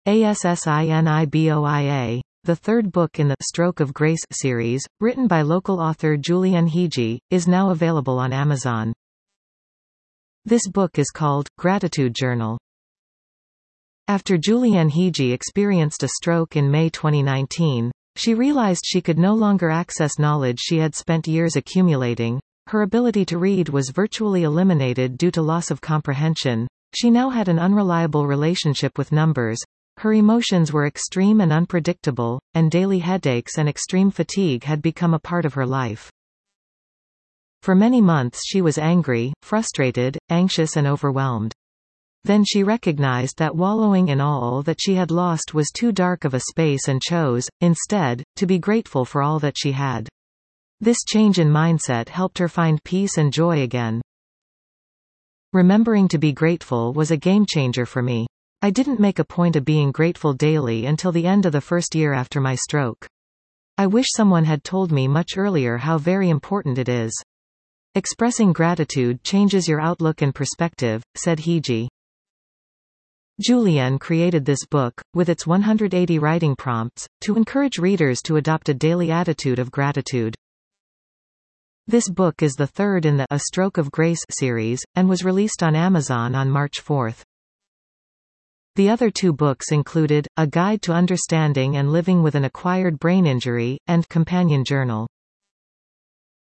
ASSINIBOIA, the third book in the Stroke of Grace series, written by local author Julianne Hegyi, is now available on Amazon. This book is called Gratitude Journal. After Julianne Hegyi experienced a stroke in May 2019, she realized she could no longer access knowledge she had spent years accumulating. Her ability to read was virtually eliminated due to loss of comprehension. She now had an unreliable relationship with numbers. Her emotions were extreme and unpredictable, and daily headaches and extreme fatigue had become a part of her life. For many months she was angry, frustrated, anxious and overwhelmed. Then she recognized that wallowing in all that she had lost was too dark of a space and chose, instead, to be grateful for all that she had. This change in mindset helped her find peace and joy again. Remembering to be grateful was a game changer for me. I didn't make a point of being grateful daily until the end of the first year after my stroke. I wish someone had told me much earlier how very important it is. Expressing gratitude changes your outlook and perspective, said Hegyi. Julianne created this book, with its 180 writing prompts, to encourage readers to adopt a daily attitude of gratitude. This book is the third in the A Stroke of Grace series, and was released on Amazon on March 4. The other two books included, A Guide to Understanding and Living with an Acquired Brain Injury, and Companion Journal.